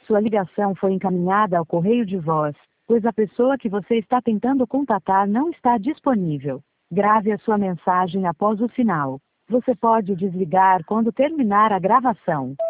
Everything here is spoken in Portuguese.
Sua ligação foi encaminhada ao correio de voz, pois a pessoa que você está tentando contatar não está disponível. Grave a sua mensagem após o sinal. Você pode desligar quando terminar a gravação.